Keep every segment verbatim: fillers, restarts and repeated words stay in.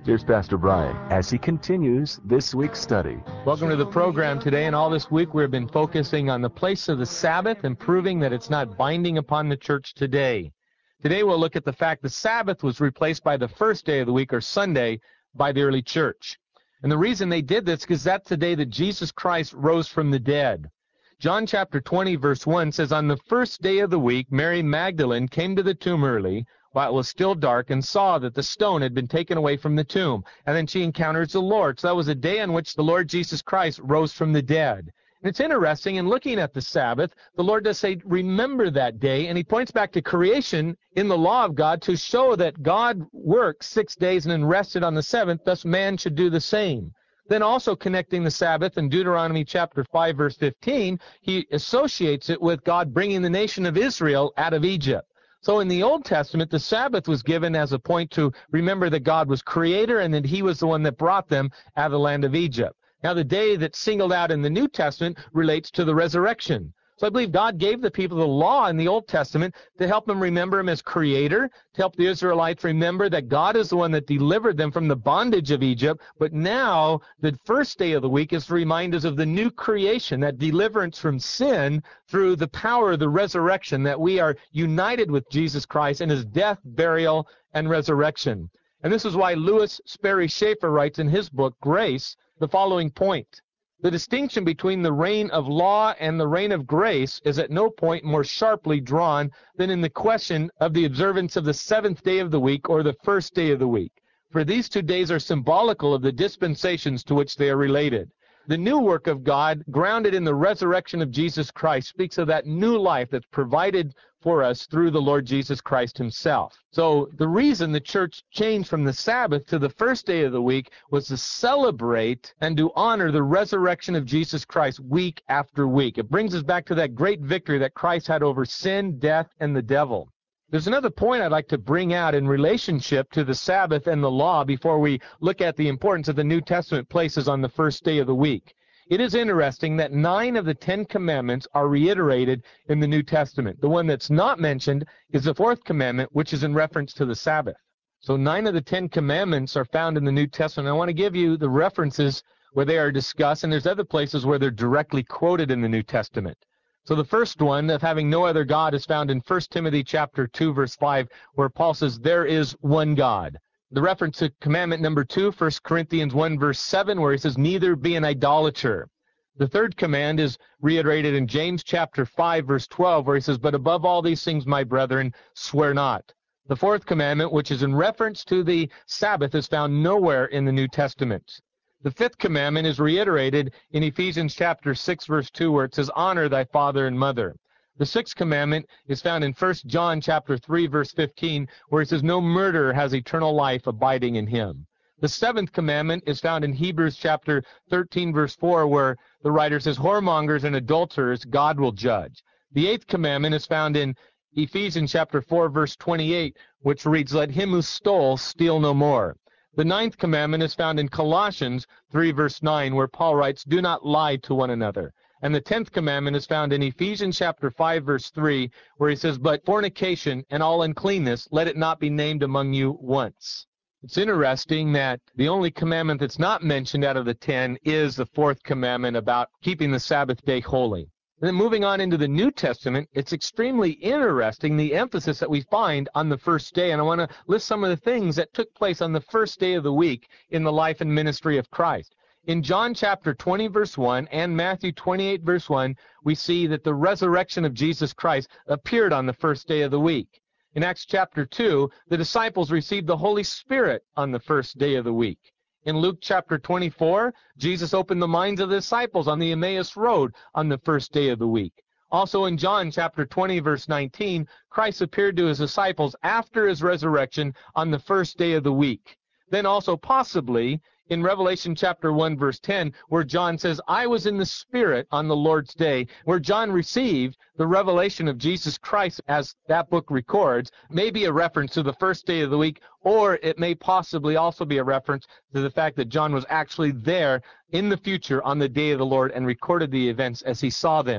Here's Pastor Brian as he continues this week's study. Welcome to the program today, and all this week we've been focusing on the place of the Sabbath and proving that it's not binding upon the church today. Today we'll look at the fact the Sabbath was replaced by the first day of the week, or Sunday, by the early church. And the reason they did this is because that's the day that Jesus Christ rose from the dead. John chapter twenty, verse one says, "On the first day of the week, Mary Magdalene came to the tomb early, while it was still dark, and saw that the stone had been taken away from the tomb." And then she encounters the Lord. So that was a day on which the Lord Jesus Christ rose from the dead. And it's interesting, in looking at the Sabbath, the Lord does say, remember that day, and he points back to creation in the law of God to show that God worked six days and then rested on the seventh, thus man should do the same. Then also connecting the Sabbath in Deuteronomy chapter five, verse fifteen, he associates it with God bringing the nation of Israel out of Egypt. So in the Old Testament, the Sabbath was given as a point to remember that God was creator and that he was the one that brought them out of the land of Egypt. Now, the day that's singled out in the New Testament relates to the resurrection. So I believe God gave the people the law in the Old Testament to help them remember him as creator, to help the Israelites remember that God is the one that delivered them from the bondage of Egypt. But now, the first day of the week is to remind us of the new creation, that deliverance from sin through the power of the resurrection, that we are united with Jesus Christ in his death, burial, and resurrection. And this is why Lewis Sperry Chafer writes in his book, Grace, the following point: the distinction between the reign of law and the reign of grace is at no point more sharply drawn than in the question of the observance of the seventh day of the week or the first day of the week. For these two days are symbolical of the dispensations to which they are related. The new work of God, grounded in the resurrection of Jesus Christ, speaks of that new life that's provided for us through the Lord Jesus Christ himself. So the reason the church changed from the Sabbath to the first day of the week was to celebrate and to honor the resurrection of Jesus Christ week after week. It brings us back to that great victory that Christ had over sin, death, and the devil. There's another point I'd like to bring out in relationship to the Sabbath and the law before we look at the importance of the New Testament places on the first day of the week. It is interesting that nine of the Ten Commandments are reiterated in the New Testament. The one that's not mentioned is the fourth commandment, which is in reference to the Sabbath. So nine of the Ten Commandments are found in the New Testament. I want to give you the references where they are discussed, and there's other places where they're directly quoted in the New Testament. So the first one, of having no other God, is found in First Timothy chapter two, verse five, where Paul says, there is one God. The reference to commandment number two, First Corinthians one, verse seven, where he says, neither be an idolater. The third command is reiterated in James chapter five, verse twelve, where he says, but above all these things, my brethren, swear not. The fourth commandment, which is in reference to the Sabbath, is found nowhere in the New Testament. The fifth commandment is reiterated in Ephesians chapter six, verse two, where it says, honor thy father and mother. The sixth commandment is found in First John chapter three, verse fifteen, where it says, no murderer has eternal life abiding in him. The seventh commandment is found in Hebrews chapter thirteen, verse four, where the writer says, whoremongers and adulterers God will judge. The eighth commandment is found in Ephesians chapter four, verse twenty-eight, which reads, let him who stole steal no more. The ninth commandment is found in Colossians three, verse nine, where Paul writes, do not lie to one another. And the tenth commandment is found in Ephesians chapter five, verse three, where he says, but fornication and all uncleanness, let it not be named among you once. It's interesting that the only commandment that's not mentioned out of the ten is the fourth commandment about keeping the Sabbath day holy. And then moving on into the New Testament, it's extremely interesting the emphasis that we find on the first day. And I want to list some of the things that took place on the first day of the week in the life and ministry of Christ. In John chapter twenty, verse one, and Matthew twenty-eight, verse one, we see that the resurrection of Jesus Christ appeared on the first day of the week. In Acts chapter two, the disciples received the Holy Spirit on the first day of the week. In Luke chapter twenty-four, Jesus opened the minds of the disciples on the Emmaus Road on the first day of the week. Also in John chapter twenty, verse nineteen, Christ appeared to his disciples after his resurrection on the first day of the week. Then also possibly in Revelation chapter one, verse ten, where John says, I was in the Spirit on the Lord's day, where John received the revelation of Jesus Christ, as that book records, may be a reference to the first day of the week, or it may possibly also be a reference to the fact that John was actually there in the future on the day of the Lord and recorded the events as he saw them.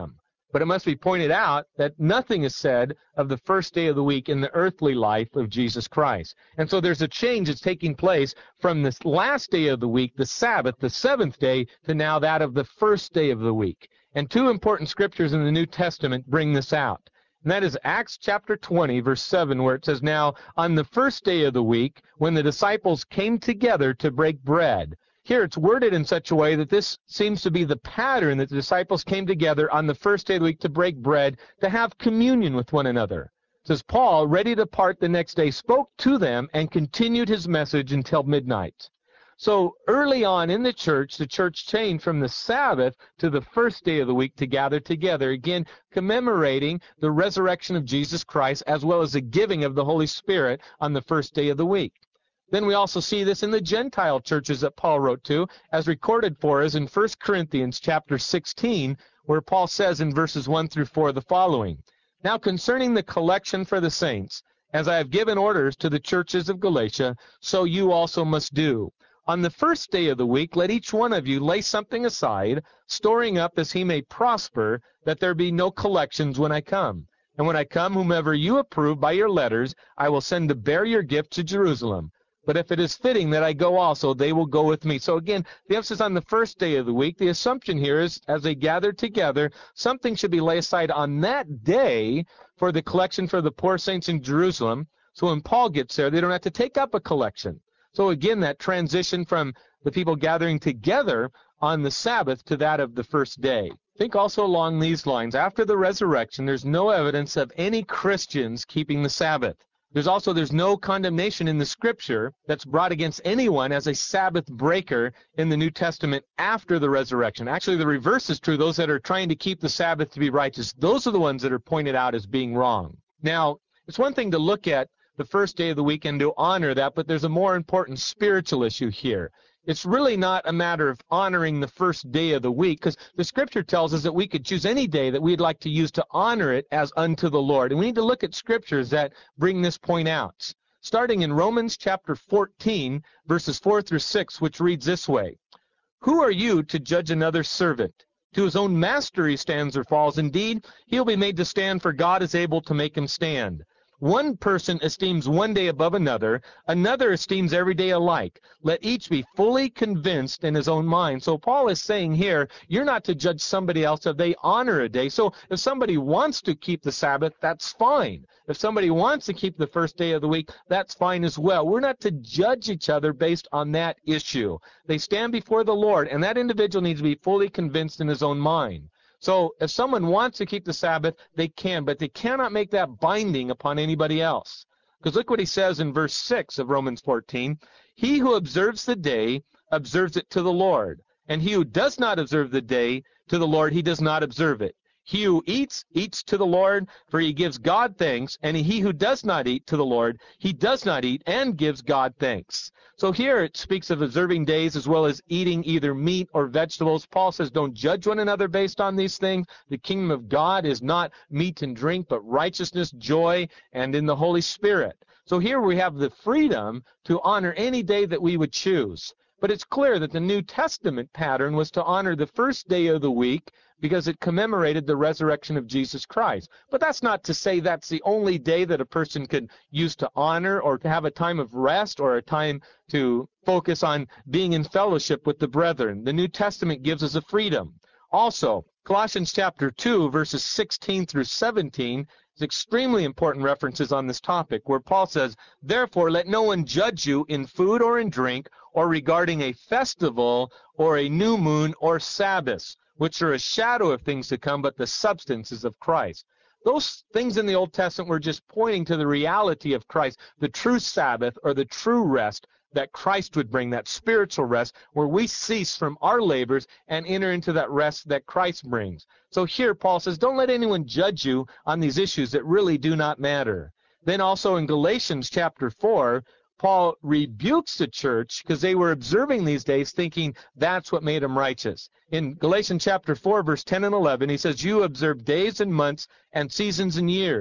But it must be pointed out that nothing is said of the first day of the week in the earthly life of Jesus Christ. And so there's a change that's taking place from this last day of the week, the Sabbath, the seventh day, to now that of the first day of the week. And two important scriptures in the New Testament bring this out. And that is Acts chapter twenty, verse seven, where it says, "Now on the first day of the week, when the disciples came together to break bread." Here it's worded in such a way that this seems to be the pattern, that the disciples came together on the first day of the week to break bread, to have communion with one another. It says, "Paul, ready to depart the next day, spoke to them and continued his message until midnight." So early on in the church, the church changed from the Sabbath to the first day of the week to gather together, again commemorating the resurrection of Jesus Christ as well as the giving of the Holy Spirit on the first day of the week. Then we also see this in the Gentile churches that Paul wrote to, as recorded for us in First Corinthians chapter sixteen, where Paul says in verses one through four the following, "Now concerning the collection for the saints, as I have given orders to the churches of Galatia, so you also must do. On the first day of the week, let each one of you lay something aside, storing up as he may prosper, that there be no collections when I come. And when I come, whomever you approve by your letters, I will send to bear your gift to Jerusalem. But if it is fitting that I go also, they will go with me." So again, the emphasis on the first day of the week. The assumption here is, as they gather together, something should be laid aside on that day for the collection for the poor saints in Jerusalem. So when Paul gets there, they don't have to take up a collection. So again, that transition from the people gathering together on the Sabbath to that of the first day. Think also along these lines. After the resurrection, there's no evidence of any Christians keeping the Sabbath. There's also there's no condemnation in the Scripture that's brought against anyone as a Sabbath breaker in the New Testament after the resurrection. Actually, the reverse is true. Those that are trying to keep the Sabbath to be righteous, those are the ones that are pointed out as being wrong. Now, it's one thing to look at the first day of the week and to honor that, but there's a more important spiritual issue here. It's really not a matter of honoring the first day of the week, because the Scripture tells us that we could choose any day that we'd like to use to honor it as unto the Lord. And we need to look at Scriptures that bring this point out. Starting in Romans chapter fourteen, verses four through six, which reads this way, "Who are you to judge another servant? To his own master he stands or falls. Indeed, he'll be made to stand, for God is able to make him stand. One person esteems one day above another, another esteems every day alike. Let each be fully convinced in his own mind." So Paul is saying here, you're not to judge somebody else if they honor a day. So if somebody wants to keep the Sabbath, that's fine. If somebody wants to keep the first day of the week, that's fine as well. We're not to judge each other based on that issue. They stand before the Lord, and that individual needs to be fully convinced in his own mind. So if someone wants to keep the Sabbath, they can, but they cannot make that binding upon anybody else. Because look what he says in verse six of Romans fourteen. "He who observes the day observes it to the Lord, and he who does not observe the day to the Lord, he does not observe it. He who eats, eats to the Lord, for he gives God thanks, and he who does not eat to the Lord, he does not eat and gives God thanks." So here it speaks of observing days as well as eating either meat or vegetables. Paul says don't judge one another based on these things. The kingdom of God is not meat and drink, but righteousness, joy, and in the Holy Spirit. So here we have the freedom to honor any day that we would choose. But it's clear that the New Testament pattern was to honor the first day of the week because it commemorated the resurrection of Jesus Christ. But that's not to say that's the only day that a person could use to honor or to have a time of rest or a time to focus on being in fellowship with the brethren. The New Testament gives us a freedom. Also, Colossians chapter two, verses sixteen through seventeen, is extremely important references on this topic, where Paul says, "Therefore let no one judge you in food or in drink, or regarding a festival, or a new moon, or Sabbaths, which are a shadow of things to come, but the substance is of Christ." Those things in the Old Testament were just pointing to the reality of Christ, the true Sabbath, or the true rest that Christ would bring, that spiritual rest, where we cease from our labors and enter into that rest that Christ brings. So here Paul says, don't let anyone judge you on these issues that really do not matter. Then also in Galatians chapter four, Paul rebukes the church because they were observing these days thinking that's what made them righteous. In Galatians chapter four, verse ten and eleven, he says, "You observe days and months and seasons and years.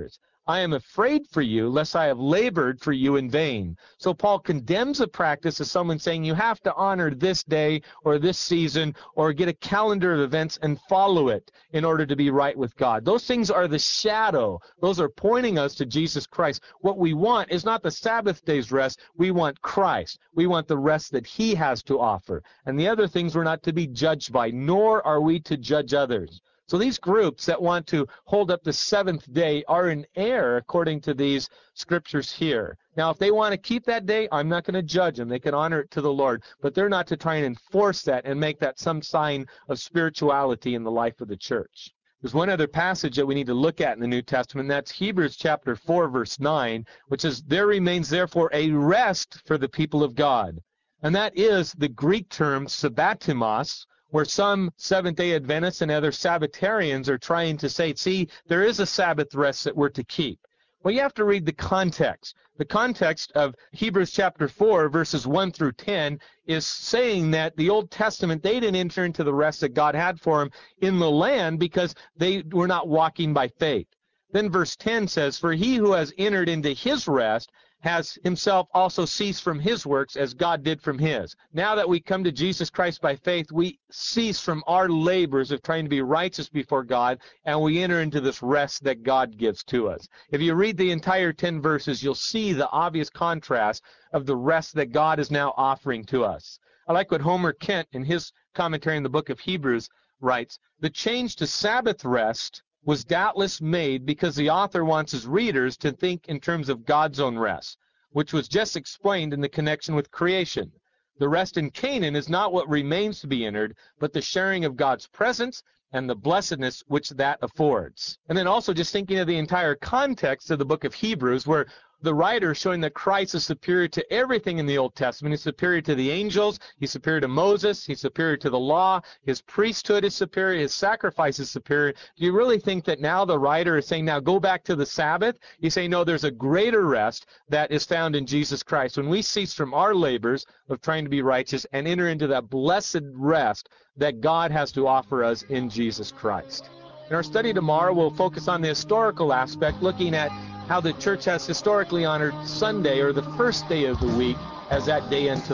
I am afraid for you, lest I have labored for you in vain. So Paul condemns a practice of someone saying you have to honor this day or this season or get a calendar of events and follow it in order to be right with God. Those things are the shadow. Those are pointing us to Jesus Christ. What we want is not the Sabbath day's rest. We want Christ. We want the rest that he has to offer. And the other things we're not to be judged by, nor are we to judge others. So these groups that want to hold up the seventh day are in error according to these scriptures here. Now, if they want to keep that day, I'm not going to judge them. They can honor it to the Lord. But they're not to try and enforce that and make that some sign of spirituality in the life of the church. There's one other passage that we need to look at in the New Testament, and that's Hebrews chapter four, verse nine, which says, there remains therefore a rest for the people of God. And that is the Greek term sabbatimos, where some Seventh-day Adventists and other Sabbatarians are trying to say, see, there is a Sabbath rest that we're to keep. Well, you have to read the context. The context of Hebrews chapter four, verses one through ten, is saying that the Old Testament, they didn't enter into the rest that God had for them in the land because they were not walking by faith. Then verse ten says, for he who has entered into his rest has himself also ceased from his works as God did from his. Now that we come to Jesus Christ by faith, we cease from our labors of trying to be righteous before God, and we enter into this rest that God gives to us. If you read the entire ten verses, you'll see the obvious contrast of the rest that God is now offering to us. I like what Homer Kent, in his commentary in the book of Hebrews, writes, the change to Sabbath rest was doubtless made because the author wants his readers to think in terms of God's own rest, which was just explained in the connection with creation. The rest in Canaan is not what remains to be entered, but the sharing of God's presence and the blessedness which that affords. And then also just thinking of the entire context of the book of Hebrews, where the writer is showing that Christ is superior to everything in the Old Testament. He's superior to the angels. He's superior to Moses. He's superior to the law. His priesthood is superior. His sacrifice is superior. Do you really think that now the writer is saying, now go back to the Sabbath? He's saying, no, there's a greater rest that is found in Jesus Christ. When we cease from our labors of trying to be righteous and enter into that blessed rest that God has to offer us in Jesus Christ. In our study tomorrow, we'll focus on the historical aspect, looking at how the church has historically honored Sunday, or the first day of the week, as that day unto